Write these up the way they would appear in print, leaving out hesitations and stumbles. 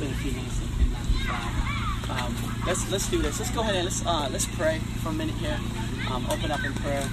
spend a few minutes in Matthew 5. Let's do this. Let's go ahead and let's pray for a minute here. Open up in prayer.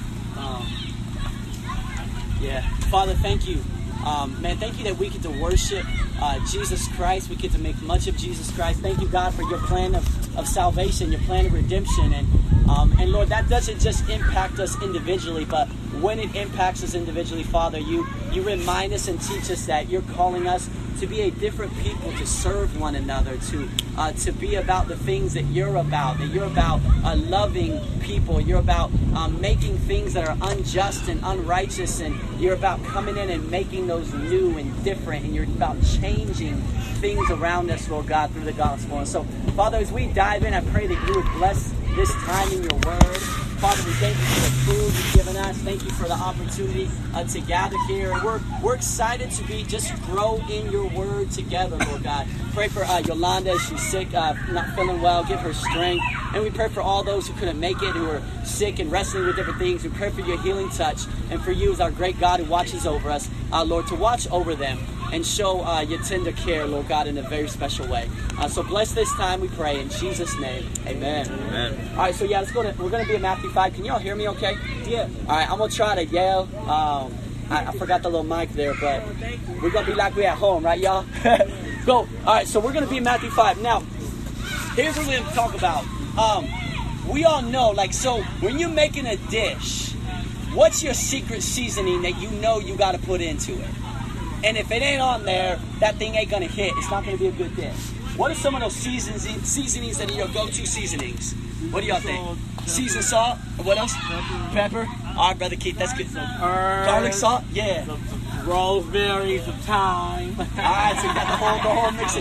Father, thank you. Thank you that we get to worship Jesus Christ. We get to make much of Jesus Christ. Thank you, God, for your plan of salvation, your plan of redemption. And Lord, that doesn't just impact us individually, but when it impacts us individually, Father, you remind us and teach us that you're calling us to be a different people, to serve one another, to be about the things that you're about loving people. You're about making things that are unjust and unrighteous, and you're about coming in and making those new and different, and you're about changing things around us, Lord God, through the gospel. And so, Father, as we dive in, I pray that you would bless this time in your word. Father, we thank you for the food you've given us. Thank you for the opportunity to gather here. And we're excited to just grow in your word together, Lord God. Pray for Yolanda as she's sick, not feeling well. Give her strength. And we pray for all those who couldn't make it, who are sick and wrestling with different things. We pray for your healing touch. And for you as our great God who watches over us, Lord, to watch over them and show your tender care, Lord God, in a very special way. So bless this time, we pray, in Jesus' name. Amen. Amen. All right, so yeah, we're going to be in Matthew 5. Can y'all hear me okay? Yeah. All right, I'm going to try to yell. I forgot the little mic there, but we're going to be like we at home, right, y'all? Go. All right, so we're going to be in Matthew 5. Now, here's what we're going to talk about. We all know, so when you're making a dish, what's your secret seasoning that you know you got to put into it? And if it ain't on there, that thing ain't going to hit. It's not going to be a good dish. What are some of those seasonings that are your go-to seasonings? What do y'all think? Seasoned salt? What else? Pepper? All right, Brother Keith, that's good. Garlic salt? Yeah. Rosemary, some thyme. All right, so you got the whole mixing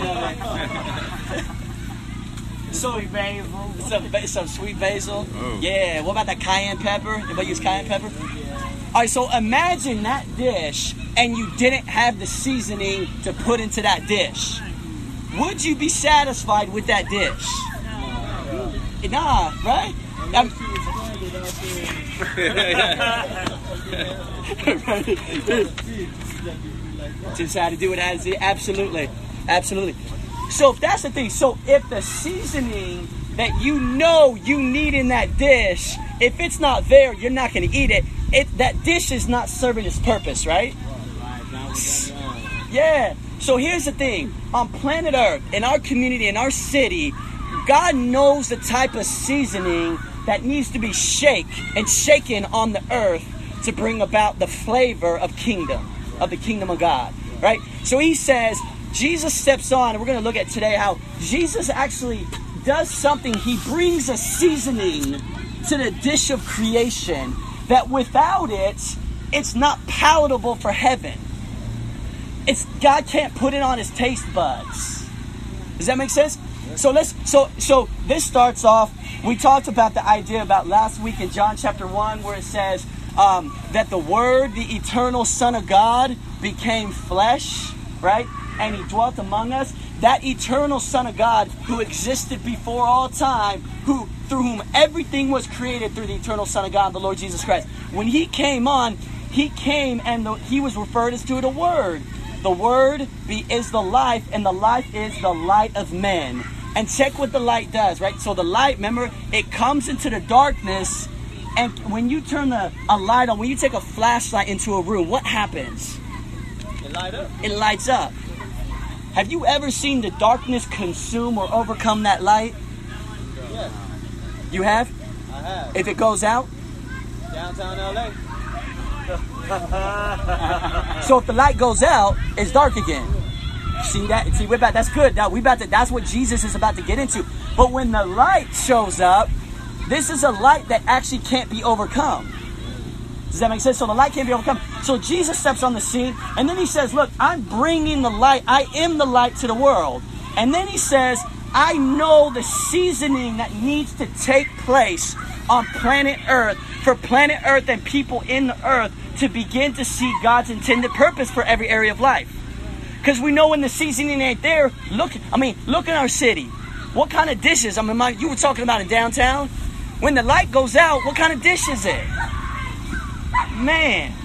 of it. Sweet basil. Some sweet basil. Oh. Yeah. What about that cayenne pepper? Anybody use cayenne pepper? All right, so imagine that dish and you didn't have the seasoning to put into that dish. Would you be satisfied with that dish? Nah, right? Just had to do what I had to do. Absolutely. So if that's the thing, if the seasoning that you know you need in that dish, if it's not there, you're not going to eat it. That dish is not serving its purpose, right? Yeah. So here's the thing. On planet Earth, in our community, in our city, God knows the type of seasoning that needs to be shaken on the earth to bring about the flavor of the kingdom of God, right? So he says, Jesus steps on, and we're going to look at today how Jesus actually does something. He brings a seasoning to the dish of creation that without it, it's not palatable for heaven. God can't put it on his taste buds. Does that make sense? So this starts off. We talked about the idea about last week in John chapter 1, where it says that the Word, the eternal Son of God, became flesh, right? And he dwelt among us. That eternal Son of God who existed before all time, through whom everything was created, through the eternal Son of God, the Lord Jesus Christ. When he came on, he came and he was referred as to the Word. The Word is the life, and the life is the light of men. And check what the light does, right? So the light, remember, it comes into the darkness, and when you turn a light on, when you take a flashlight into a room, what happens? It lights up. Have you ever seen the darkness consume or overcome that light? Yes. You have? I have. If it goes out? Downtown LA. So if the light goes out, it's dark again. See that? See, that's good. Now that's what Jesus is about to get into. But when the light shows up, this is a light that actually can't be overcome. Does that make sense? So the light can't be overcome. So Jesus steps on the scene, and then he says, look, I'm bringing the light. I am the light to the world. And then he says, I know the seasoning that needs to take place on planet Earth, for planet Earth and people in the earth to begin to see God's intended purpose for every area of life. Because we know when the seasoning ain't there, look in our city. What kind of dishes? You were talking about in downtown. When the light goes out, what kind of dish is it? Man.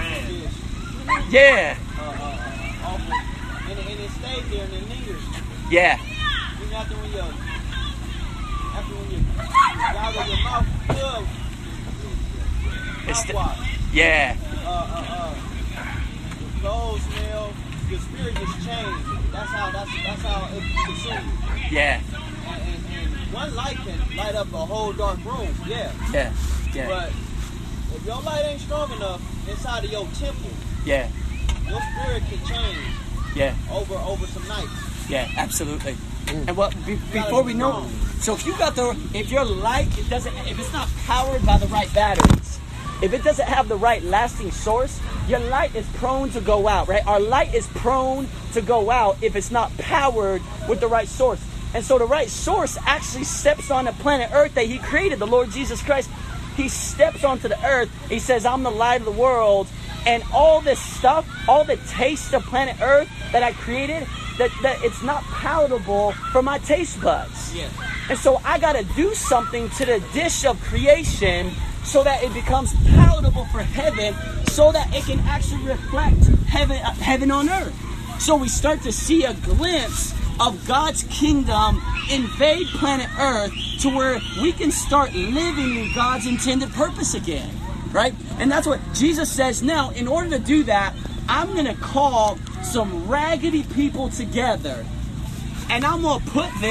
Yeah. And it stayed there and it lingers. Yeah. Even after when you gargle your mouth good, It's the- mouthwash. Yeah. Your clothes smell. Your spirit gets changed. That's how it consumes you. Yeah. And one light can light up a whole dark room. Yeah. Yeah. Yeah. But if your light ain't strong enough inside of your temple, Yeah. your spirit can change Yeah. over some nights. Yeah. Absolutely. And what before we know, so if your light if it's not powered by the right batteries, if it doesn't have the right lasting source, your light is prone to go out, right? Our light is prone to go out if it's not powered with the right source. And so the right source actually steps on the planet Earth that he created, the Lord Jesus Christ. He steps onto the earth. He says, I'm the light of the world. And all this stuff, all the taste of planet Earth that I created, that it's not palatable for my taste buds. Yeah. And so I got to do something to the dish of creation so that it becomes palatable for heaven, so that it can actually reflect heaven on earth. So we start to see a glimpse of God's kingdom invade planet Earth to where we can start living in God's intended purpose again, right? And that's what Jesus says. Now, in order to do that, I'm going to call some raggedy people together, and I'm going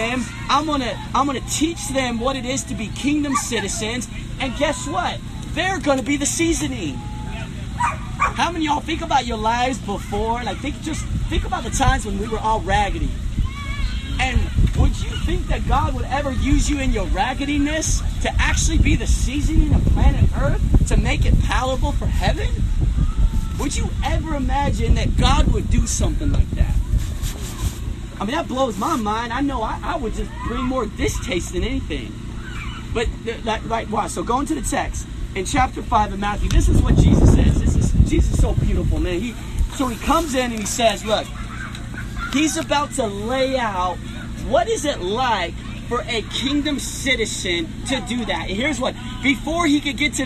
to teach them what it is to be kingdom citizens. And guess what? They're going to be the seasoning. How many of y'all think about your lives before? Like, think about the times when we were all raggedy. And would you think that God would ever use you in your raggediness to actually be the seasoning of planet Earth, to make it palatable for heaven? Would you ever imagine that God would do something like that? I mean, that blows my mind. I know I would just bring more distaste than anything. But, wow. So going to the text, in chapter 5 of Matthew, this is what Jesus says. Jesus is so beautiful, man. He comes in and he says, look, he's about to lay out what is it like for a kingdom citizen to do that. And here's what: before he could get to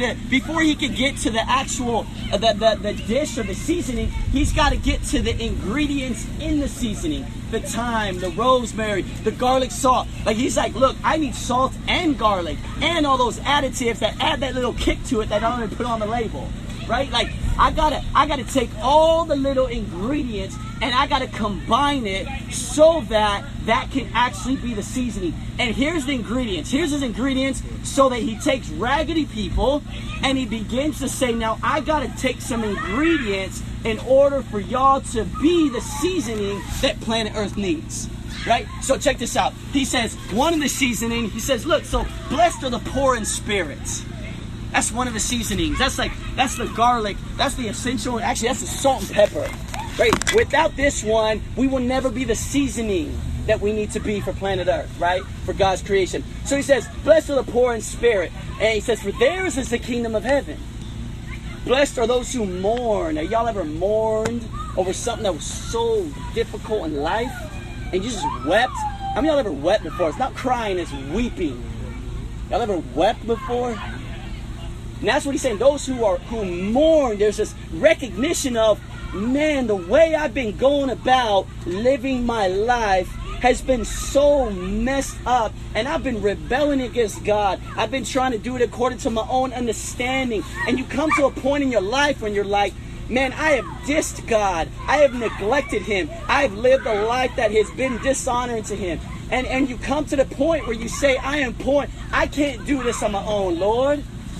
the actual the dish or the seasoning, he's got to get to the ingredients in the seasoning: the thyme, the rosemary, the garlic salt. Like, he's like, look, I need salt and garlic and all those additives that add that little kick to it that I don't even put on the label. Right? Like, I gotta take all the little ingredients and I gotta combine it so that can actually be the seasoning. And here's the ingredients. Here's his ingredients, so that he takes raggedy people and he begins to say, now I gotta take some ingredients in order for y'all to be the seasoning that planet Earth needs. Right? So check this out. He says, one of the seasoning, he says, look, so blessed are the poor in spirit. That's one of the seasonings. That's the garlic. That's the essential. Actually, that's the salt and pepper. Right? Without this one, we will never be the seasoning that we need to be for planet Earth, right? For God's creation. So he says, blessed are the poor in spirit. And he says, for theirs is the kingdom of heaven. Blessed are those who mourn. Have y'all ever mourned over something that was so difficult in life and you just wept? How many of y'all ever wept before? It's not crying, it's weeping. Y'all ever wept before? And that's what he's saying. Those who mourn, there's this recognition of, man, the way I've been going about living my life has been so messed up, and I've been rebelling against God. I've been trying to do it according to my own understanding. And you come to a point in your life when you're like, man, I have dissed God. I have neglected him. I've lived a life that has been dishonoring to him. And you come to the point where you say, I am poor. I can't do this on my own, Lord.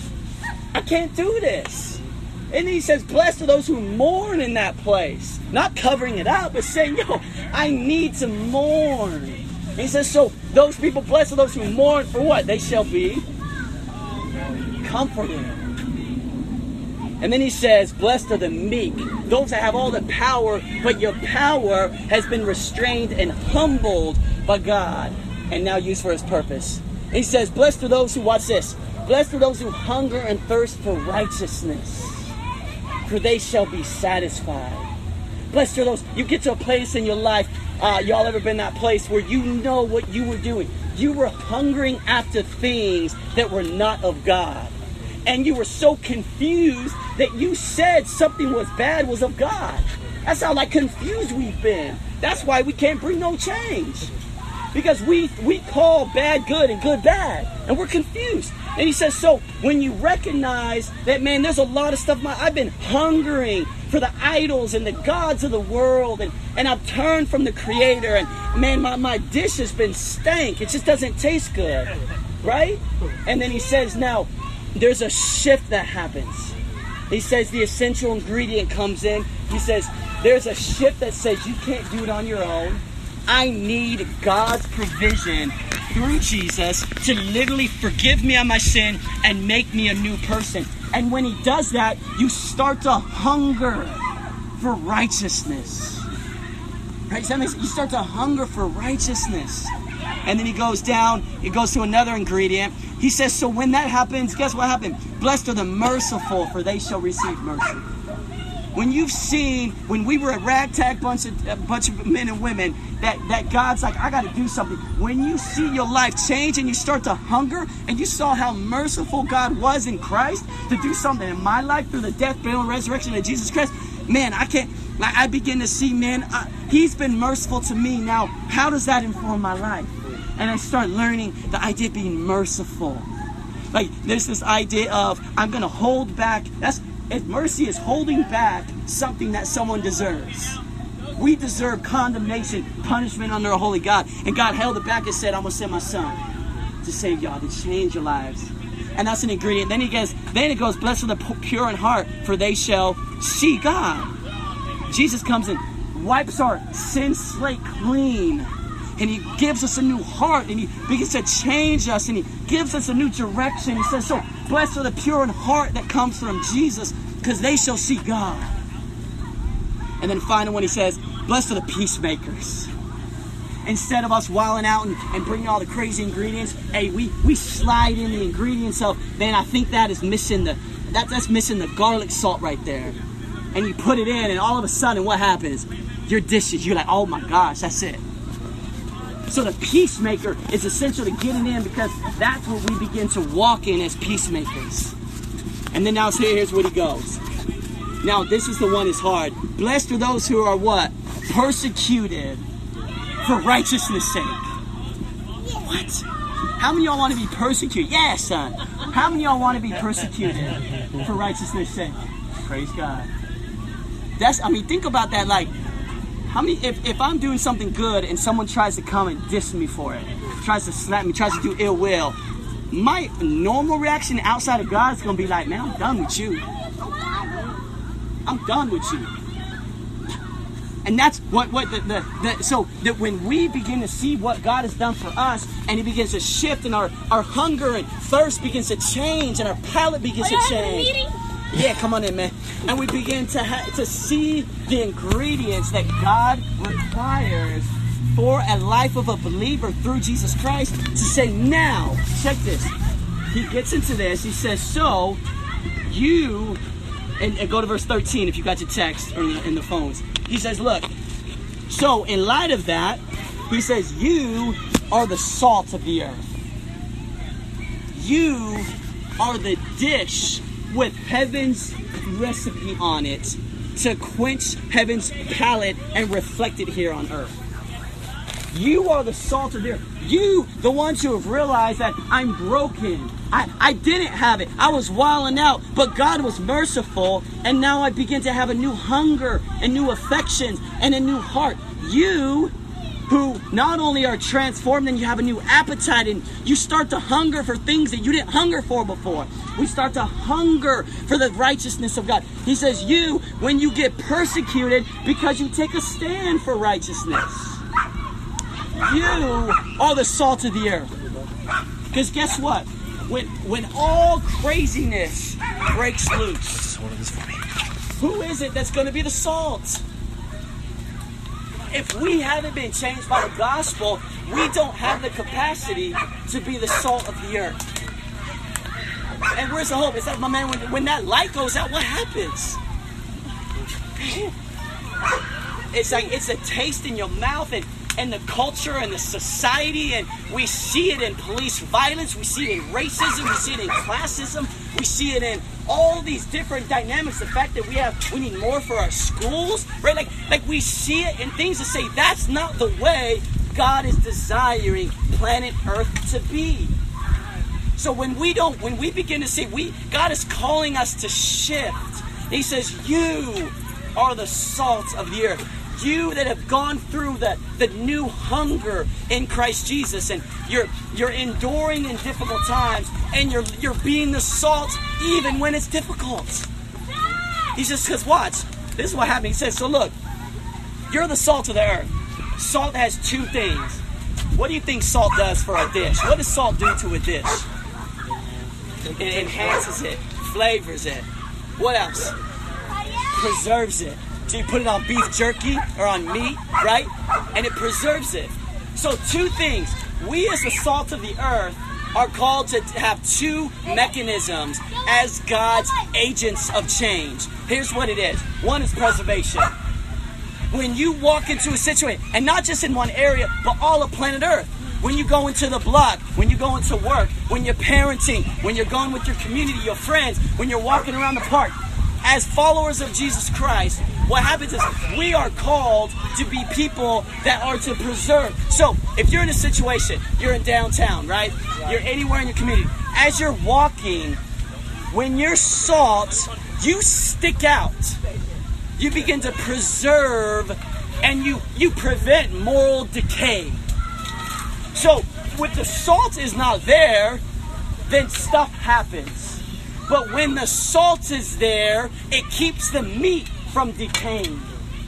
I can't do this. And he says, blessed are those who mourn in that place. Not covering it up, but saying, yo, I need to mourn. And he says, so those people, blessed are those who mourn, for what? They shall be comforted. And then he says, blessed are the meek, those that have all the power, but your power has been restrained and humbled by God and now used for his purpose. And he says, blessed are those who, watch this, blessed are those who hunger and thirst for righteousness, for they shall be satisfied. Blessed are those, you get to a place in your life, y'all ever been in that place where you know what you were doing? You were hungering after things that were not of God. And you were so confused that you said something was bad was of God. That's how confused we've been. That's why we can't bring no change. Because we call bad good and good bad, and we're confused. And he says, so when you recognize that, man, there's a lot of stuff, I've been hungering for the idols and the gods of the world, and I've turned from the Creator, and man, my dish has been stank. It just doesn't taste good, right? And then he says, now, there's a shift that happens. He says the essential ingredient comes in. He says, there's a shift that says you can't do it on your own. I need God's provision through Jesus to literally forgive me of my sin and make me a new person. And when he does that, you start to hunger for righteousness. Right? Does that make sense? You start to hunger for righteousness. And then he goes down, it goes to another ingredient. He says, so when that happens, guess what happened? Blessed are the merciful, for they shall receive mercy. When you've seen, when we were a ragtag bunch of men and women, that God's like, I got to do something. When you see your life change and you start to hunger, and you saw how merciful God was in Christ to do something in my life through the death, burial, and resurrection of Jesus Christ, man, I begin to see, man, he's been merciful to me. Now, how does that inform my life? And I start learning the idea of being merciful. Like, there's this idea of, I'm going to hold back. Mercy is holding back something that someone deserves. We deserve condemnation, punishment under a holy God. And God held it back and said, I'm going to send my son to save y'all, to change your lives. And that's an ingredient. Then it goes, blessed are the pure in heart, for they shall see God. Jesus comes and wipes our sin slate clean. And he gives us a new heart, and he begins to change us, and he gives us a new direction. He says, so blessed are the pure in heart that comes from Jesus, because they shall see God. And then finally when he says, blessed are the peacemakers. Instead of us wilding out and bringing all the crazy ingredients, hey, we slide in the ingredients of, man, I think that is missing that's missing the garlic salt right there. And you put it in, and all of a sudden what happens? Your dishes, you're like, oh my gosh, that's it. So the peacemaker is essential to getting in, because that's what we begin to walk in as peacemakers. And then now here's what he goes. Now this is the one that's hard. Blessed are those who are what? Persecuted for righteousness' sake. What? How many of y'all want to be persecuted? Yeah, son. How many of y'all want to be persecuted for righteousness' sake? Praise God. Think about that. Like, how many, if I'm doing something good and someone tries to come and diss me for it, tries to slap me, tries to do ill will, my normal reaction outside of God is going to be like, man, I'm done with you. I'm done with you. And that's so that when we begin to see what God has done for us, and he begins to shift, and our hunger and thirst begins to change, and our palate begins to change. Yeah, come on in, man. And we begin to see the ingredients that God requires for a life of a believer through Jesus Christ, to say, now, check this. He gets into this. He says, so you, and go to verse 13 if you got your text or in the phones. He says, look, so in light of that, he says, you are the salt of the earth. You are the dish with heaven's recipe on it to quench heaven's palate and reflect it here on earth. You are the salt of the earth. You, the ones who have realized that I'm broken. I didn't have it. I was wilding out, but God was merciful, and now I begin to have a new hunger and new affections and a new heart. You who not only are transformed, and you have a new appetite, and you start to hunger for things that you didn't hunger for before. We start to hunger for the righteousness of God. He says, you, when you get persecuted because you take a stand for righteousness, you are the salt of the earth. Because guess what? When all craziness breaks loose, who is it that's going to be the salt? If we haven't been changed by the gospel, we don't have the capacity to be the salt of the earth. And where's the hope? It's like, my man, when that light goes out, what happens? It's like it's a taste in your mouth, and the culture and the society, and we see it in police violence, we see it in racism, we see it in classism, we see it in all these different dynamics. The fact that we need more for our schools, right? Like we see it in things that say that's not the way God is desiring planet Earth to be. So when we begin to see, God is calling us to shift. He says, you are the salt of the earth. You that have gone through the new hunger in Christ Jesus, and you're enduring in difficult times, and you're being the salt even when it's difficult. He says, because watch, this is what happened. He says, so look, you're the salt of the earth. Salt has two things. What do you think salt does for a dish? What does salt do to a dish? It enhances it, flavors it. What else? Preserves it. So you put it on beef jerky or on meat, right? And it preserves it. So two things. We as the salt of the earth are called to have two mechanisms as God's agents of change. Here's what it is. One is preservation. When you walk into a situation, and not just in one area, but all of planet Earth. When you go into the block, when you go into work, when you're parenting, when you're going with your community, your friends, when you're walking around the park. As followers of Jesus Christ, what happens is we are called to be people that are to preserve. So if you're in a situation, you're in downtown, right? You're anywhere in your community. As you're walking, when you're salt, you stick out. You begin to preserve, and you prevent moral decay. So if the salt is not there, then stuff happens. But when the salt is there, it keeps the meat from decaying.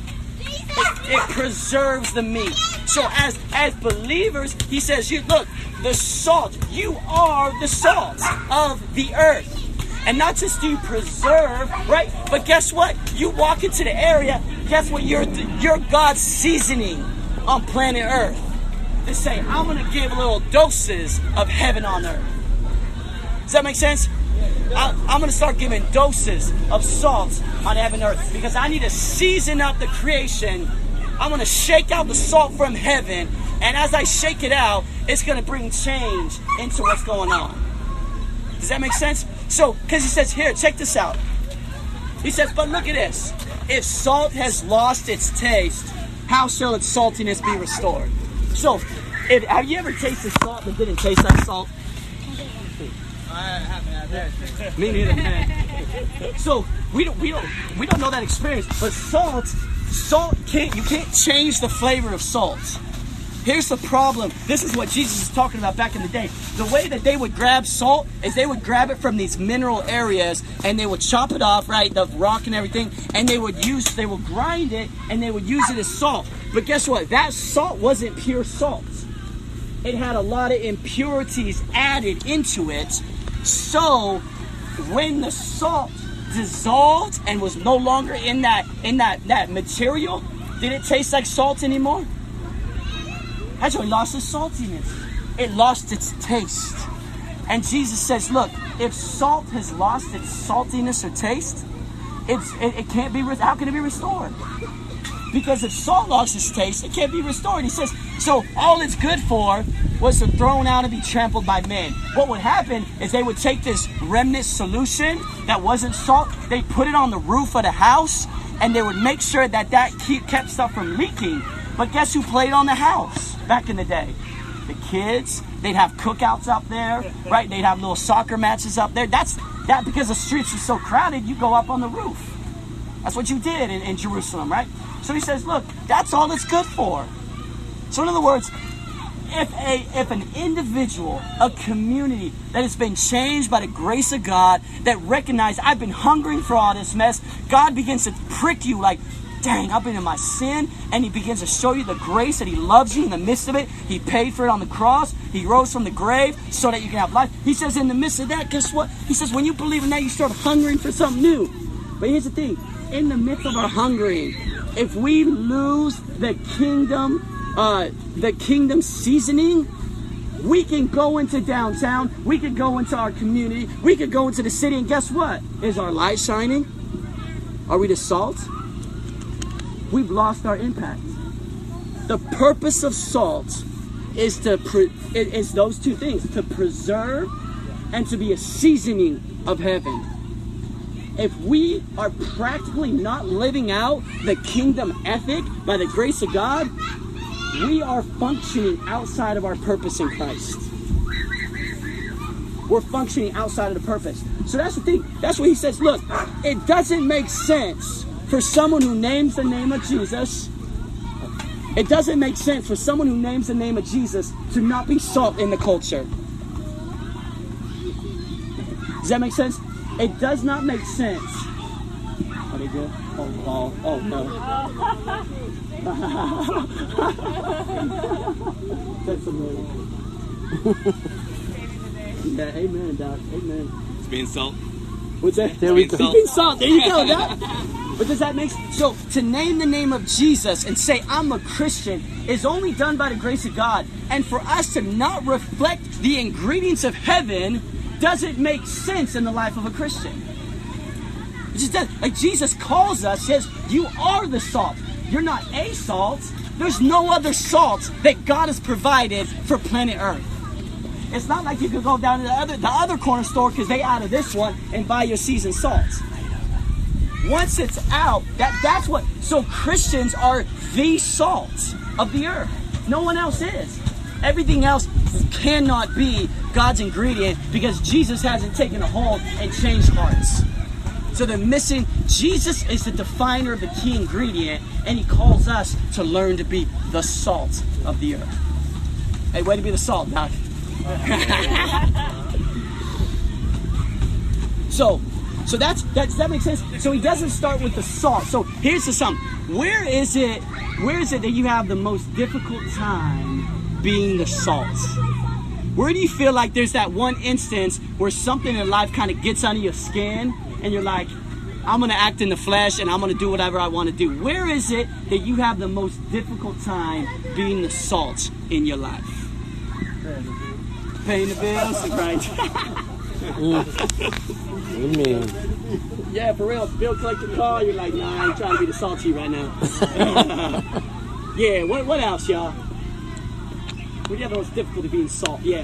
It preserves the meat. So as believers, he says, look, the salt, you are the salt of the earth. And not just do you preserve, right? But guess what? You walk into the area, guess what? You're God's seasoning on planet Earth. To say, I'm going to give little doses of heaven on earth. Does that make sense? I'm going to start giving doses of salt on heaven and earth, because I need to season up the creation. I'm going to shake out the salt from heaven, and as I shake it out, it's going to bring change into what's going on. Does that make sense? So, because he says here, check this out. He says, but look at this. If salt has lost its taste, how shall its saltiness be restored? So, have you ever tasted salt that didn't taste like salt? I haven't had that. Me neither, man. So we don't know that experience. But salt you can't change the flavor of salt. Here's the problem. This is what Jesus is talking about back in the day. The way that they would grab salt is they would grab it from these mineral areas, and they would chop it off, right, the rock and everything, and they would grind it, and they would use it as salt. But guess what? That salt wasn't pure salt. It had a lot of impurities added into it. So when the salt dissolved and was no longer in that material, did it taste like salt anymore? Actually, it lost its saltiness. It lost its taste. And Jesus says, look, if salt has lost its saltiness or taste, it can't be. How can it be restored? Because if salt lost its taste, it can't be restored. He says, so all it's good for was to thrown out and be trampled by men. What would happen is they would take this remnant solution that wasn't salt, they put it on the roof of the house, and they would make sure that kept stuff from leaking. But guess who played on the house back in the day? The kids. They'd have cookouts up there, right? They'd have little soccer matches up there. That because the streets are so crowded, you go up on the roof. That's what you did in Jerusalem, right? So he says, look, that's all it's good for. So in other words, if an individual, a community that has been changed by the grace of God, that recognize I've been hungering for all this mess, God begins to prick you like, dang, I've been in my sin, and he begins to show you the grace that he loves you in the midst of it. He paid for it on the cross. He rose from the grave so that you can have life. He says in the midst of that, guess what? He says when you believe in that, you start hungering for something new. But here's the thing. In the midst of our hungering, if we lose the kingdom seasoning, we can go into downtown, we could go into our community, we could go into the city, and guess what? Is our light shining? Are we the salt? We've lost our impact. The purpose of salt is is those two things, to preserve and to be a seasoning of heaven. If we are practically not living out the kingdom ethic by the grace of God, we are functioning outside of our purpose in Christ. We're functioning outside of the purpose. So that's the thing. That's what he says. Look, it doesn't make sense for someone who names the name of Jesus. It doesn't make sense for someone who names the name of Jesus to not be salt in the culture. Does that make sense? It does not make sense. Are they good? Oh no. That's amazing. Yeah, amen, Doc. Amen. It's being salt. What's that? There we go. Being salt. There you go, Doc. But does that make sense? So to name the name of Jesus and say I'm a Christian is only done by the grace of God. And for us to not reflect the ingredients of heaven doesn't make sense in the life of a Christian. It just does. Like Jesus calls us, says, you are the salt. You're not a salt. There's no other salt that God has provided for planet Earth. It's not like you could go down to the other corner store because they out of this one and buy your seasoned salt. Once it's out, that's what. So Christians are the salt of the earth. No one else is. Everything else cannot be God's ingredient because Jesus hasn't taken a hold and changed hearts. So they're missing. Jesus is the definer of the key ingredient, and he calls us to learn to be the salt of the earth. Hey, way to be the salt, Doc. So that makes sense. So he doesn't start with the salt. So here's the sum. Where is it that you have the most difficult time being the salt? Where do you feel like there's that one instance where something in life kind of gets under your skin and you're like, I'm going to act in the flesh and I'm going to do whatever I want to do? Where is it that you have the most difficult time being the salt in your life? Paying the bills, right? Amen. Yeah, for real. Bill collect the car, you're like, nah, I ain't trying to be the salty right now. Yeah, what else, y'all? Where do you have the most difficulty being salt? Yeah.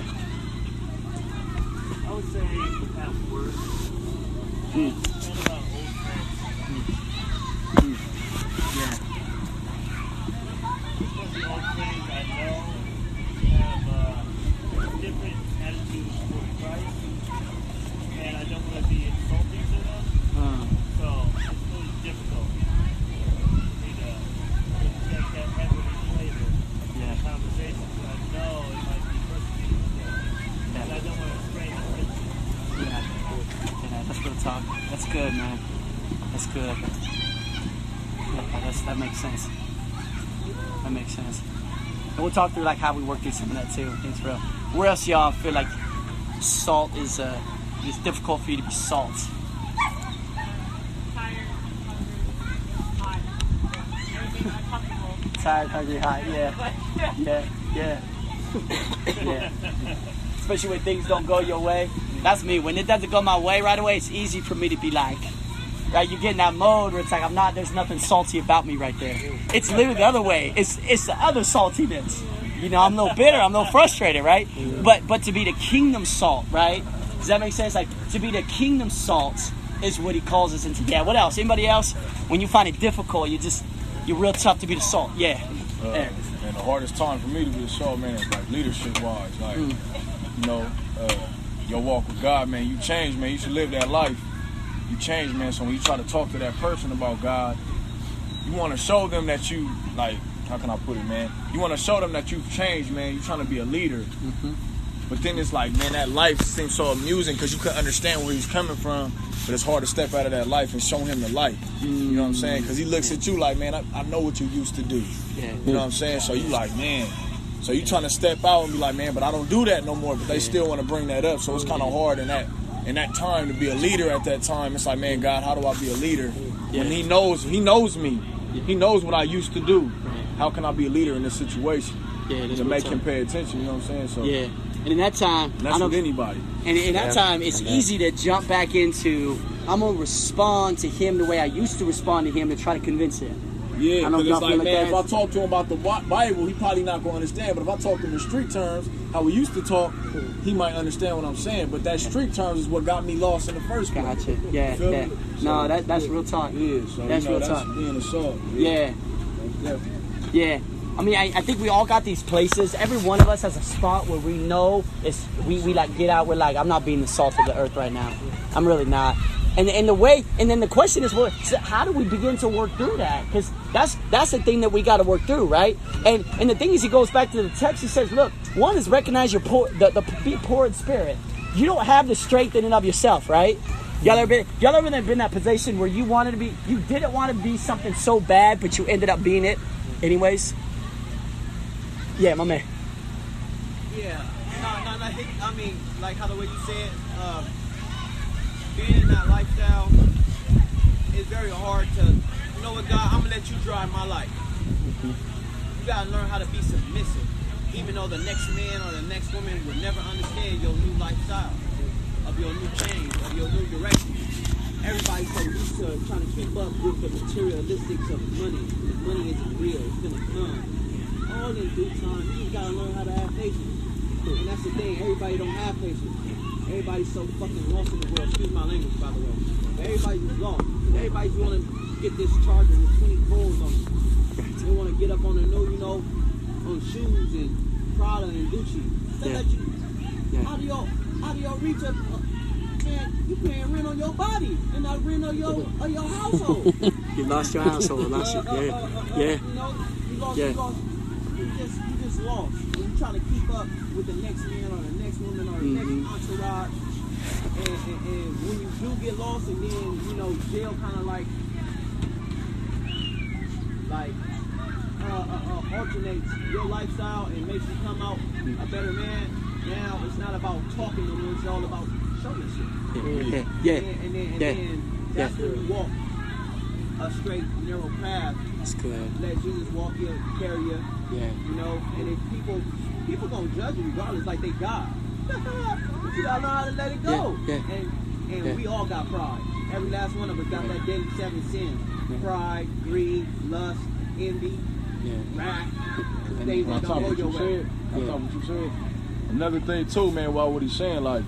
I would say at work. It's all about old friends. Yeah. Especially old friends I know have different attitudes toward Christ, and I don't want to be insulting to them. So it's really difficult for me to take that heavily flavor in a conversation. So I know it might be frustrating to them, and I don't want to strain the friendship. Yeah, that's real talk. That's good, man. That's good. Yeah, that makes sense. That makes sense. And we'll talk through like how we work through some of that too. It's real. Where else y'all feel like salt is it's difficult for you to be salt? Tired, hungry, hot. Yeah. Especially when things don't go your way. That's me. When it doesn't go my way right away, it's easy for me to be like, right? You get in that mode where it's like there's nothing salty about me right there. It's literally the other way. It's the other saltiness. You know, I'm a little bitter, I'm a little frustrated, right? But to be the kingdom salt, right? Does that make sense? Like to be the kingdom salt is what he calls us into. Yeah, what else? Anybody else? When you find it difficult, you're real tough to be the salt. Yeah. And the hardest time for me to be the salt, man, is like leadership wise. Like, you know, your walk with God, man, you change, man. You should live that life. You change, man. So when you try to talk to that person about God, you want to show them that you, like, how can I put it, man? You want to show them that you've changed, man. You're trying to be a leader. Mm-hmm. But then it's like, man, that life seems so amusing because you couldn't understand where he's coming from. But it's hard to step out of that life and show him the light. You know what I'm saying? Because he looks at you like, man, I know what you used to do. Yeah. You know what I'm saying? So you like, man. So you trying to step out and be like, man, but I don't do that no more. But they still want to bring that up. So it's kind of hard in that time to be a leader at that time. It's like, man, God, how do I be a leader? When he knows me. He knows what I used to do. How can I be a leader in this situation? To make him pay attention, you know what I'm saying? So yeah. And in that time, that's with anybody. And in that time, it's easy to jump back into, I'm going to respond to him the way I used to respond to him to try to convince him. Yeah, because it's like, man, if I talk to him about the Bible, he probably not going to understand. But if I talk to him in street terms, how we used to talk, he might understand what I'm saying. But that street terms is what got me lost in the first place. Gotcha. Yeah. So, no, that's real talk. Yeah, so, that's real talk. Being a salt. Yeah. I mean, I think we all got these places. Every one of us has a spot where we know we like get out. We're like, I'm not being the salt of the earth right now. I'm really not. And then the question is, well, so how do we begin to work through that? Because that's the thing that we got to work through, right? And the thing is, he goes back to the text. He says, look, one is recognize you're poor, be poor in spirit. You don't have the strength in and of yourself, right? Y'all ever been in that position where you didn't want to be something so bad, but you ended up being it anyways? Yeah, my man. Yeah. No, I mean, like how the way you said, being in that lifestyle is very hard to, you know what, God, I'm going to let you drive my life. You got to learn how to be submissive, even though the next man or the next woman will never understand your new lifestyle, of your new change, of your new direction. Everybody's so used to trying to keep up with the materialistics of money. Money isn't real. It's going to come. All in due time. You just got to learn how to have patience. And that's the thing. Everybody don't have patience. Everybody's so fucking lost in the world. Excuse my language, by the way. Everybody's lost. Everybody's want to get this charger with 20 volts on it. They want to get up on the new, you know, on shoes and Prada and Gucci. They let you. How do y'all reach up? Man, you paying rent on your body and not rent on your household. You lost your household. Lost your, You know, you lost. You just lost. When you're trying to keep up with the next man or the next woman or the next entourage, and when you do get lost, and then you know jail kind of like alternates your lifestyle and makes you come out a better man. Now it's not about talking no more. It's all about showing shit. And then that's when you walk a straight, narrow path. That's good. Let Jesus walk you, carry you. Yeah. You know, and if people gonna judge you regardless, like they God. But you gotta learn how to let it go. And we all got pride. Every last one of us got that daily 7 sins: pride, greed, lust, envy, wrath. Things that don't go your way. I thought what you said. Another thing too, man, about what he's saying, like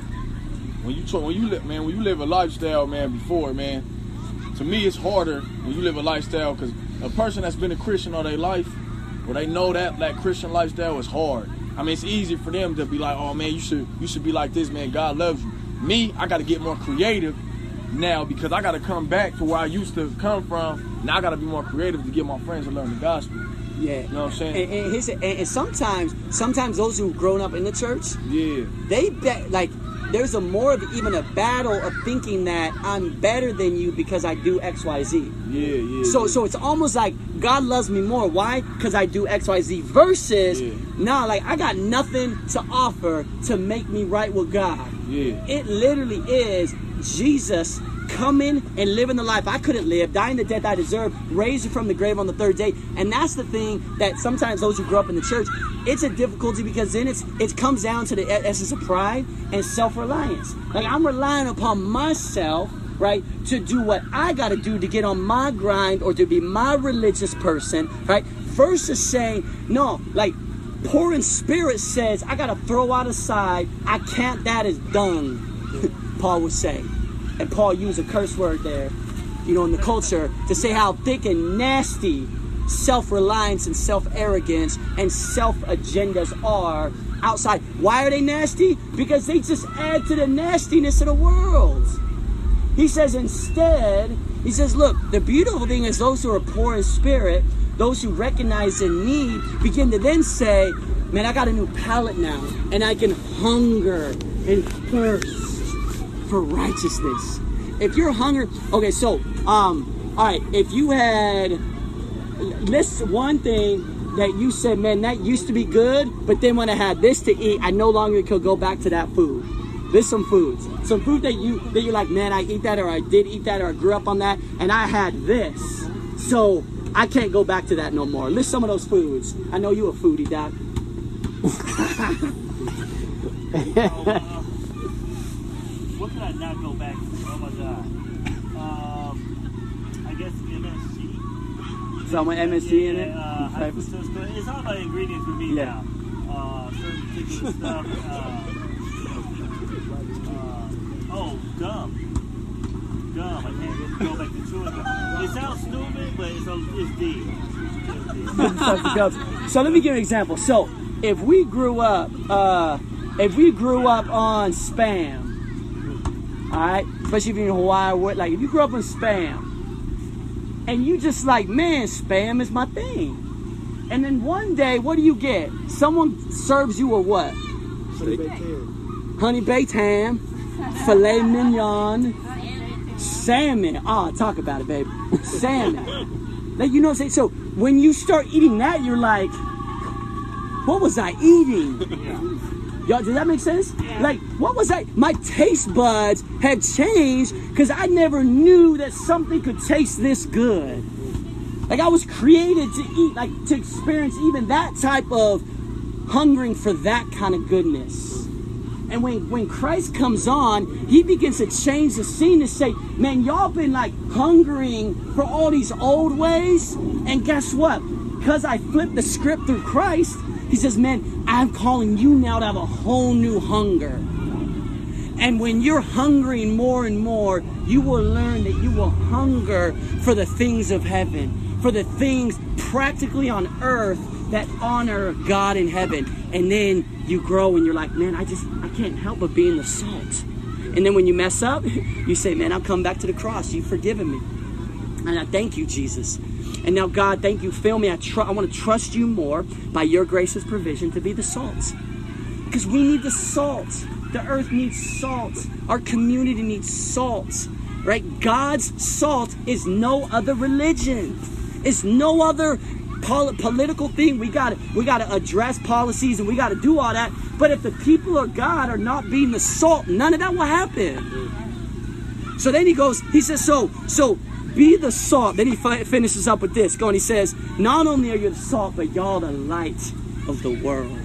when you live a lifestyle, man, before, man, to me it's harder when you live a lifestyle, because a person that's been a Christian all their life, where they know that Christian lifestyle is hard. I mean, it's easy for them to be like, oh man, you should be like this, man. God loves you. Me, I got to get more creative now, because I got to come back to where I used to come from. Now I got to be more creative to get my friends to learn the gospel. Yeah, you know what I'm saying. And sometimes those who've grown up in the church, they bet like there's more of even a battle of thinking that I'm better than you because I do X, Y, Z. So it's almost like God loves me more. Why? Because I do X, Y, Z. Versus like I got nothing to offer to make me right with God. It literally is Jesus coming and living the life I couldn't live, dying the death I deserve, raising from the grave on the third day. And that's the thing that sometimes those who grow up in the church, it's a difficulty, because then it comes down to the essence of pride and self-reliance. Like I'm relying upon myself, right, to do what I got to do to get on my grind or to be my religious person, right? Versus saying, no, like poor in spirit says, I got to throw out aside, I can't, that is dung, Paul would say. And Paul used a curse word there, you know, in the culture to say how thick and nasty self-reliance and self-arrogance and self-agendas are outside. Why are they nasty? Because they just add to the nastiness of the world. He says instead, look, the beautiful thing is those who are poor in spirit, those who recognize the need, begin to then say, man, I got a new palate now, and I can hunger and thirst for righteousness. If you're hungry, okay, so all right, if you had list one thing that you said, man, that used to be good, but then when I had this to eat, I no longer could go back to that food. There's some food that you're like, man, I eat that, or I did eat that, or I grew up on that, and I had this, so I can't go back to that no more. List some of those foods. I know you a foodie, Doc. What could I not go back to? Oh my God. I guess MSG. Some MSG in it? It's all about ingredients for me now. Certain particular stuff. Gum. I can't go back to chewing gum. It sounds stupid, but it's deep. So let me give you an example. So if we grew up on Spam, all right, especially if you're in Hawaii, like if you grew up on Spam, and you just like, man, Spam is my thing. And then one day, what do you get? Someone serves you a what? Honey baked ham, filet mignon, salmon. Oh, talk about it, baby. Salmon. Like, you know what I'm saying? So when you start eating that, you're like, what was I eating? Y'all, does that make sense? Like, what was I? My taste buds had changed because I never knew that something could taste this good. Like, I was created to eat, like, to experience even that type of hungering for that kind of goodness. And when Christ comes on, he begins to change the scene to say, man, y'all been like hungering for all these old ways. And guess what? Because I flipped the script through Christ, he says, man, I'm calling you now to have a whole new hunger. And when you're hungering more and more, you will learn that you will hunger for the things of heaven, for the things practically on earth that honor God in heaven. And then you grow and you're like, man, I can't help but being the salt. And then when you mess up, you say, man, I'll come back to the cross. You've forgiven me. And I thank you, Jesus. And now, God, thank you. Fill me. I want to trust you more by your gracious provision to be the salt. Because we need the salt. The earth needs salt. Our community needs salt. Right? God's salt is no other religion. It's no other political thing. We got to address policies and we got to do all that. But if the people of God are not being the salt, none of that will happen. So then he says, so be the salt. Then he finishes up with this. He says, not only are you the salt, but y'all the light of the world.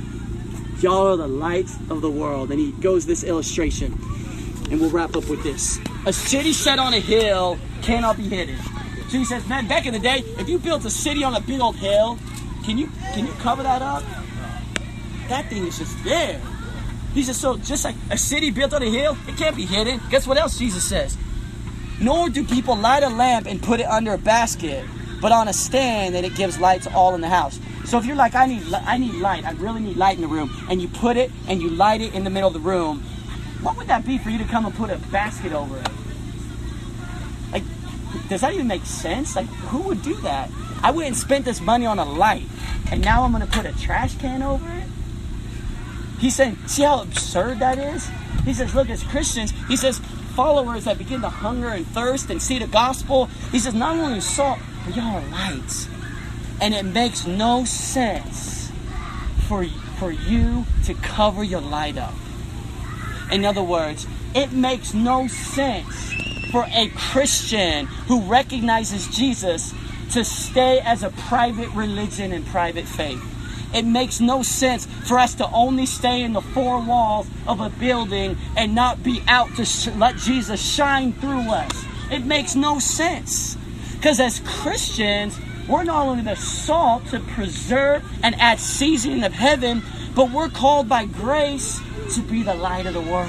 Y'all are the light of the world. And he goes this illustration. And we'll wrap up with this. A city set on a hill cannot be hidden. So he says, man, back in the day, if you built a city on a big old hill, can you cover that up? That thing is just there. He says, so just like a city built on a hill, it can't be hidden. Guess what else Jesus says? Nor do people light a lamp and put it under a basket, but on a stand, and it gives light to all in the house. So if you're like, I need light, I really need light in the room, and you put it and you light it in the middle of the room, what would that be for you to come and put a basket over it? Like, does that even make sense? Like, who would do that? I went and spent this money on a light, and now I'm going to put a trash can over it? He's saying, see how absurd that is? He says, look, as Christians, he says, followers that begin to hunger and thirst and see the gospel, he says, not only salt, but y'all are lights. And it makes no sense for you to cover your light up. In other words, it makes no sense for a Christian who recognizes Jesus to stay as a private religion and private faith. It makes no sense for us to only stay in the four walls of a building and not be out to let Jesus shine through us. It makes no sense. Because as Christians, we're not only the salt to preserve and add seasoning of heaven, but we're called by grace to be the light of the world.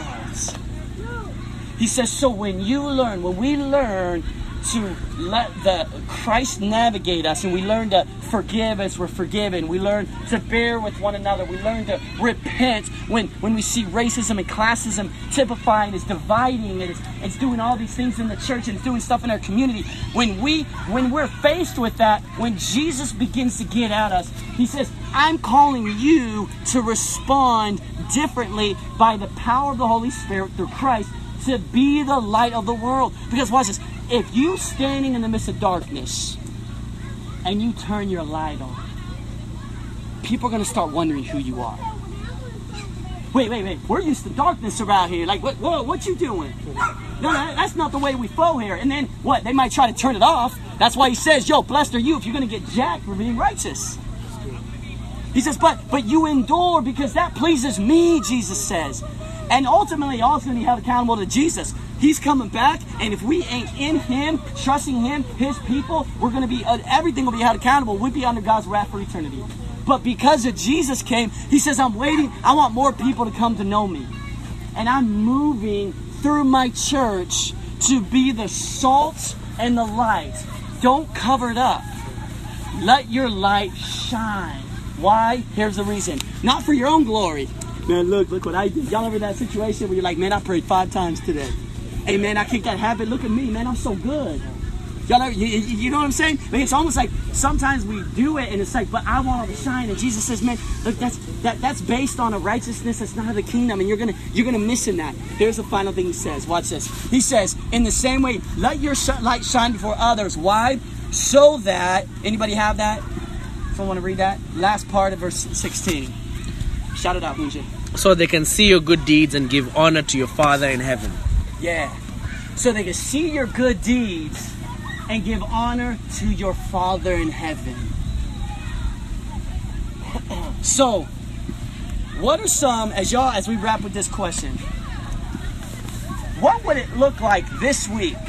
He says, so when we learn to let the Christ navigate us, and we learn to forgive as we're forgiven, we learn to bear with one another, we learn to repent when we see racism and classism typifying, it's dividing, it's doing all these things in the church, and it's doing stuff in our community. When we're faced with that, when Jesus begins to get at us, he says, I'm calling you to respond differently by the power of the Holy Spirit through Christ to be the light of the world. Because watch this, if you standing in the midst of darkness and you turn your light on, people are going to start wondering who you are. Wait, we're used to darkness around here. Like, what you doing? No, that's not the way we flow here. And then what? They might try to turn it off. That's why he says, yo, blessed are you if you're going to get jacked for being righteous. He says, but you endure because that pleases me, Jesus says. And ultimately, also going to be held accountable to Jesus. He's coming back, and if we ain't in him, trusting him, his people, we're going to be, everything will be held accountable. We'll be under God's wrath for eternity. But because of Jesus came, he says, I'm waiting. I want more people to come to know me. And I'm moving through my church to be the salt and the light. Don't cover it up. let your light shine. Why? Here's the reason. Not for your own glory. Man, look what I did. Y'all ever in that situation where you're like, man, I prayed 5 times today. Hey, man, I kicked that habit. Look at me, man, I'm so good. Y'all ever, you know what I'm saying? I mean, it's almost like sometimes we do it and it's like, but I want all to shine. And Jesus says, man, look, that's based on a righteousness that's not of the kingdom. And you're gonna miss in that. Here's the final thing he says. Watch this. He says, in the same way, let your light shine before others. Why? So that, anybody have that? Someone want to read that? Last part of verse 16. Shout it out, Hunja. So they can see your good deeds and give honor to your Father in heaven. Yeah. So they can see your good deeds and give honor to your Father in heaven. So, what are some, as we wrap with this question, what would it look like this week,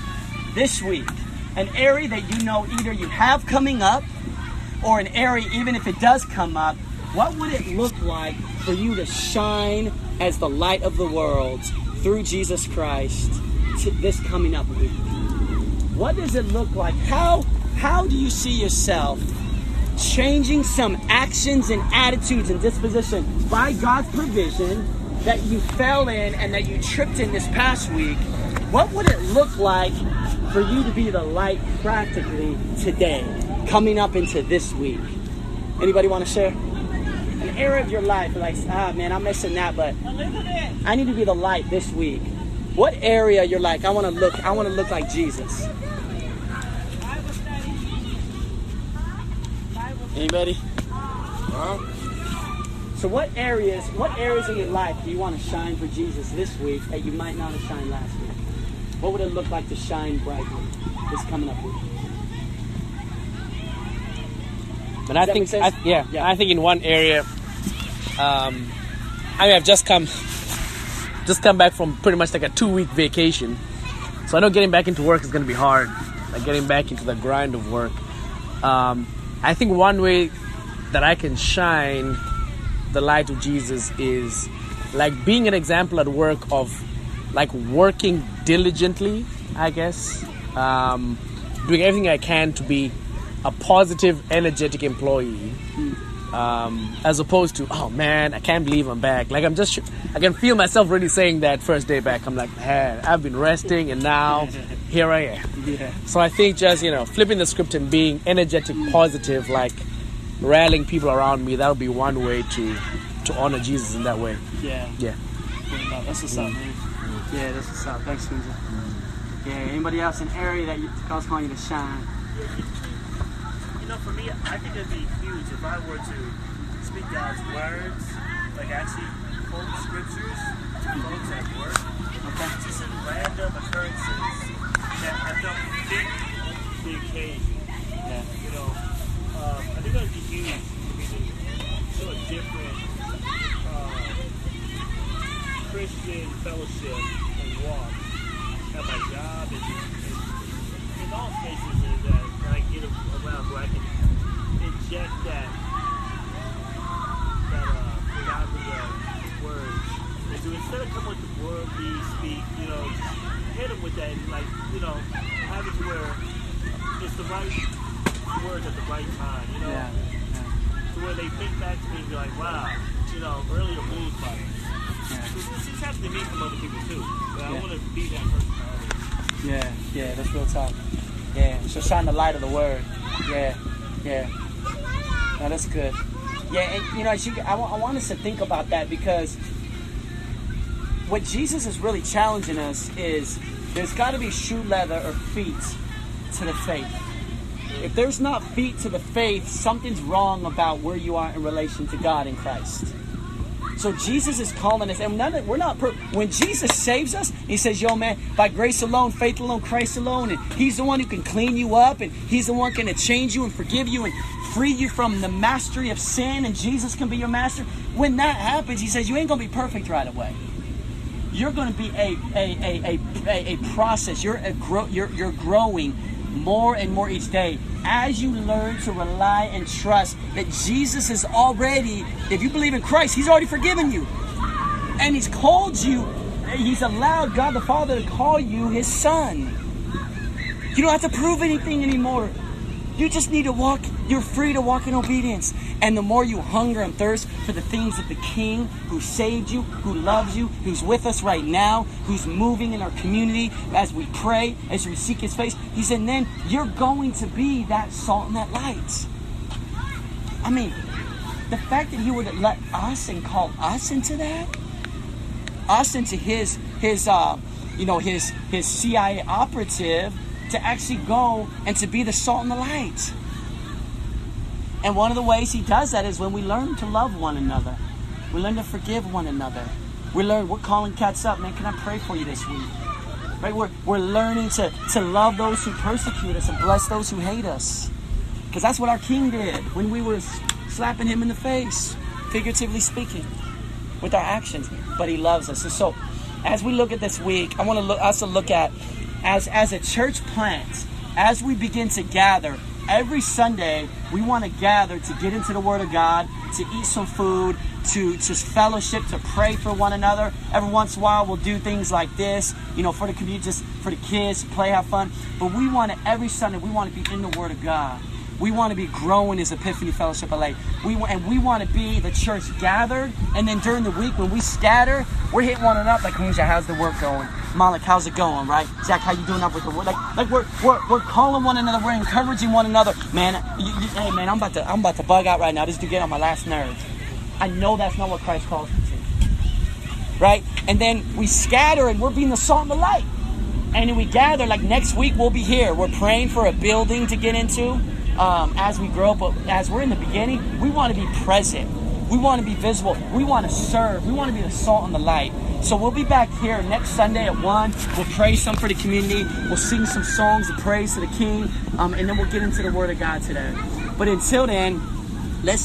an area that you know either you have coming up, or an area, even if it does come up, what would it look like for you to shine as the light of the world through Jesus Christ this coming up week? What does it look like? How do you see yourself changing some actions and attitudes and disposition by God's provision that you fell in and that you tripped in this past week? What would it look like for you to be the light practically today, coming up into this week? Anybody want to share? An area of your life, like, man, I'm missing that, but I need to be the light this week. What area you're like, I want to look like Jesus? Anybody? So what areas in your life do you want to shine for Jesus this week that you might not have shined last week? What would it look like to shine brightly this coming up week? But I think in one area, I've just come back from pretty much like a 2-week vacation. So I know getting back into work is going to be hard, like getting back into the grind of work. I think one way that I can shine the light of Jesus is like being an example at work of like working diligently, I guess. Doing everything I can to be a positive, energetic employee. As opposed to, oh man, I can't believe I'm back. Like I can feel myself really saying that first day back. I'm like, man, I've been resting and now here I am. Yeah. So I think just, flipping the script and being energetic, positive, like rallying people around me, that'll be one way to honor Jesus in that way. Yeah. That's what's up, man. Yeah, that's what's up. Thanks, Susan. Yeah, anybody else in an area that God's calling you to shine? For me, I think it'd be huge if I were to speak God's words, like actually quote scriptures to folks at work. Okay. Just in random occurrences that I felt fit the occasion. Yeah. I think that'd be huge for me to show a different Christian fellowship and walk at my job and in all spaces that I get around where I can inject that godly words. And so instead of coming with the worldly speak, just hit them with that and have it to where it's the right words at the right time, to where they think back to me and be like, wow, really moved by it. This happens to me from other people too, but I want to be that person for others. Yeah, that's real talk. Yeah, so shine the light of the word. Yeah. No, that's good. Yeah, and I want us to think about that, because what Jesus is really challenging us is there's got to be shoe leather or feet to the faith. If there's not feet to the faith, something's wrong about where you are in relation to God in Christ. So Jesus is calling us, and when Jesus saves us, he says, yo man, by grace alone, faith alone, Christ alone, and he's the one who can clean you up, and he's the one who can change you and forgive you and free you from the mastery of sin, and Jesus can be your master. When that happens, he says, you ain't going to be perfect right away. You're going to be a process. You're growing more and more each day as you learn to rely and trust that Jesus is already, if you believe in Christ, he's already forgiven you. And he's called you, he's allowed God the Father to call you his son. You don't have to prove anything anymore. You just need to walk. You're free to walk in obedience. And the more you hunger and thirst for the things of the King who saved you, who loves you, who's with us right now, who's moving in our community as we pray, as we seek his face, he said, then you're going to be that salt and that light. I mean, the fact that he would let us and call us into that, us into his CIA operative, to actually go and to be the salt and the light. And one of the ways he does that is when we learn to love one another. We learn to forgive one another. We're calling cats up, man, can I pray for you this week? Right? We're learning to love those who persecute us and bless those who hate us. Because that's what our King did when we were slapping him in the face, figuratively speaking, with our actions. But he loves us. And so, as we look at this week, I want us to look at, as a church plant, as we begin to gather, every Sunday, we want to gather to get into the Word of God, to eat some food, to fellowship, to pray for one another. Every once in a while, we'll do things like this, for the community, just for the kids, play, have fun. But we want to, every Sunday, we want to be in the Word of God. We want to be growing as Epiphany Fellowship LA. We want to be the church gathered. And then during the week when we scatter, we're hitting one another like, Kamusha, how's the work going? Malik, how's it going, right? Zach, how you doing up with the work? Like we're calling one another. We're encouraging one another. Man, hey, man, I'm about to bug out right now. This dude get on my last nerve. I know that's not what Christ calls me to. Right? And then we scatter and we're being the salt and the light. And then we gather, like next week we'll be here. We're praying for a building to get into. As we grow up, but as we're in the beginning, we want to be present. We want to be visible. We want to serve. We want to be the salt and the light. So we'll be back here next Sunday at 1. We'll pray some for the community. We'll sing some songs of praise to the King. And then we'll get into the Word of God today. But until then, let's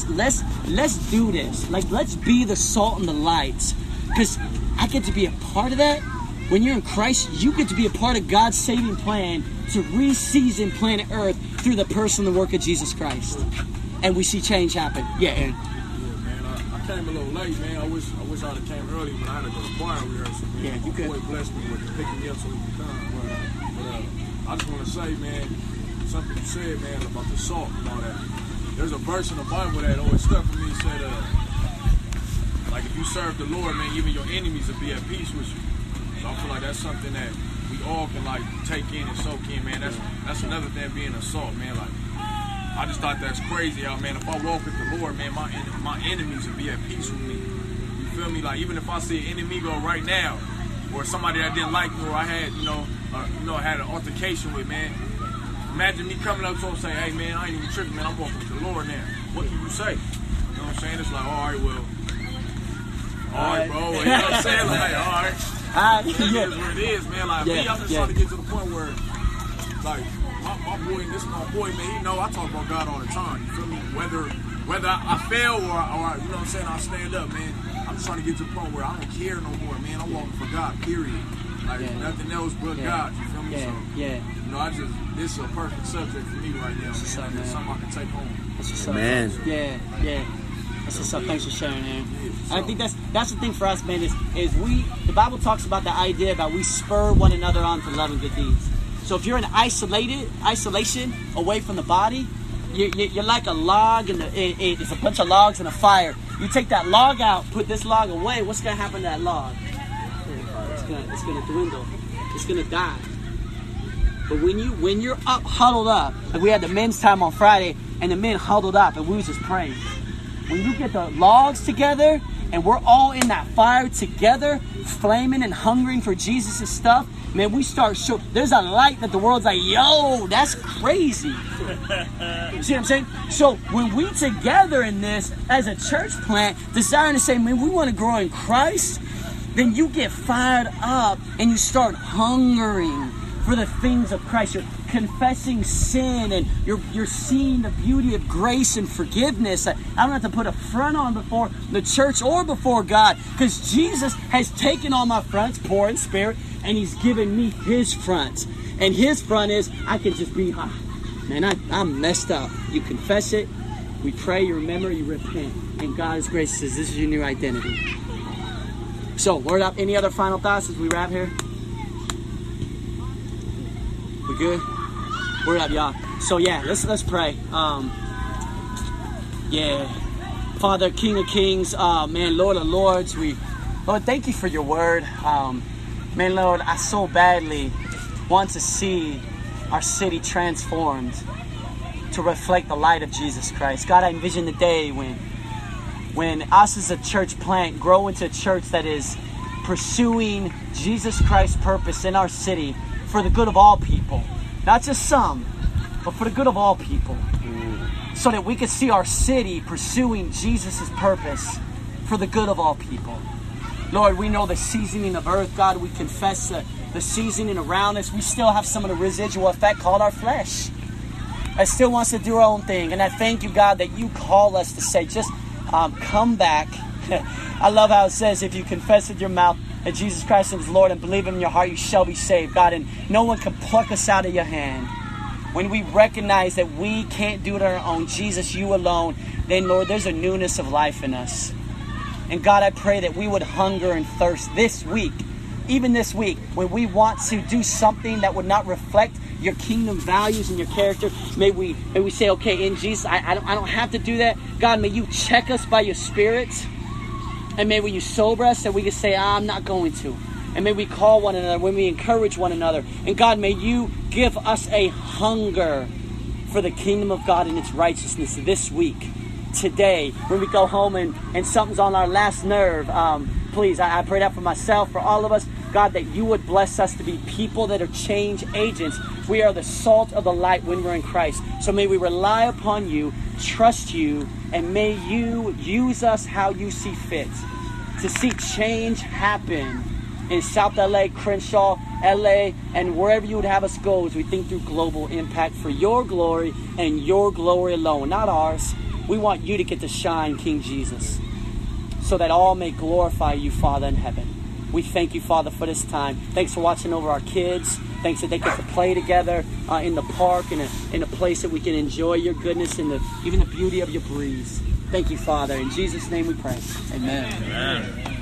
do this. Like, let's be the salt and the light. Because I get to be a part of that. When you're in Christ, you get to be a part of God's saving plan to re-season planet Earth through the person and the work of Jesus Christ. And we see change happen. Yeah, Aaron. Yeah, man. I came a little late, man. I wish I'd have came early, but I had to go to choir rehearsal, man. Yeah, you could. Boy blessed me with picking me up so we could come. But I just want to say, man, something you said, man, about the salt and all that. There's a verse in the Bible that always stuck with me. It said, like, if you serve the Lord, man, even your enemies will be at peace with you. So I feel like that's something that we all can like take in and soak in, man. That's another thing being a salt, man. Like, I just thought that's crazy, y'all, man. If I walk with the Lord, man, my enemies will be at peace with me. You feel me? Like, even if I see an enemy go right now, or somebody that didn't like me, or I had, had an altercation with, man. Imagine me coming up to him and saying, hey, man, I ain't even tripping, man. I'm walking with the Lord now. What can you say? You know what I'm saying? It's like, all right, well, all right, bro. You know what I'm saying? Like, all right. It is what it is, man. Like, me, I'm just trying to get to the point where, like, my boy, this is my boy, man. He know I talk about God all the time. You feel me? Whether I fail or you know what I'm saying, I stand up, man. I'm just trying to get to the point where I don't care no more, man. I'm walking for God, period. Like, nothing else but God. You feel me? This is a perfect subject for me right now, man. It's something I can take home. Man. Yeah. That's what's up. Thanks for sharing, man. I think that's the thing for us, man, is the Bible talks about the idea that we spur one another on to love and good deeds. So if you're in isolation away from the body, you're like a log, and there's a bunch of logs in a fire. You take that log out, put this log away, what's going to happen to that log? It's going to dwindle. It's going to die. But when you're up, huddled up, like we had the men's time on Friday, and the men huddled up, and we was just praying. When you get the logs together and we're all in that fire together, flaming and hungering for Jesus' stuff, man, we start there's a light that the world's like, yo, that's crazy. See what I'm saying? So when we together in this as a church plant, desiring to say, man, we want to grow in Christ, then you get fired up and you start hungering for the things of Christ. You're confessing sin and you're seeing the beauty of grace and forgiveness. I don't have to put a front on before the church or before God, because Jesus has taken all my fronts, poor in spirit, and he's given me his front. And his front is I can just be, man, I'm messed up. You confess it, we pray, you remember, you repent, and God's grace says this is your new identity. So, word up. Any other final thoughts as we wrap here? We good? Word up, y'all. So yeah, let's pray. Father, King of Kings, man, Lord of Lords, Lord, thank you for your word. Man, Lord, I so badly want to see our city transformed to reflect the light of Jesus Christ. God, I envision the day when us as a church plant grow into a church that is pursuing Jesus Christ's purpose in our city for the good of all people. Not just some, but for the good of all people. So that we could see our city pursuing Jesus' purpose for the good of all people. Lord, we know the seasoning of earth. God, we confess the seasoning around us. We still have some of the residual effect called our flesh. It still wants to do our own thing. And I thank you, God, that you call us to say, just come back. I love how it says, if you confess with your mouth that Jesus Christ is Lord and believe in your heart, you shall be saved, God. And no one can pluck us out of your hand. When we recognize that we can't do it on our own, Jesus, you alone, then, Lord, there's a newness of life in us. And God, I pray that we would hunger and thirst this week, even this week, when we want to do something that would not reflect your kingdom values and your character. May we say, okay, in Jesus, I don't have to do that. God, may you check us by your Spirit. And may you sober us that we can say, I'm not going to. And may we call one another, when we encourage one another. And God, may you give us a hunger for the kingdom of God and its righteousness this week, today, when we go home and something's on our last nerve. Please, I pray that for myself, for all of us. God, that you would bless us to be people that are change agents. We are the salt of the light when we're in Christ. So may we rely upon you, trust you, and may you use us how you see fit to see change happen in South LA, Crenshaw, LA, and wherever you would have us go as we think through global impact for your glory and your glory alone, not ours. We want you to get to shine, King Jesus, so that all may glorify you, Father, in heaven. We thank you, Father, for this time. Thanks for watching over our kids. Thanks that they get to play together in the park, in a place that we can enjoy your goodness and even the beauty of your breeze. Thank you, Father. In Jesus' name we pray. Amen. Amen.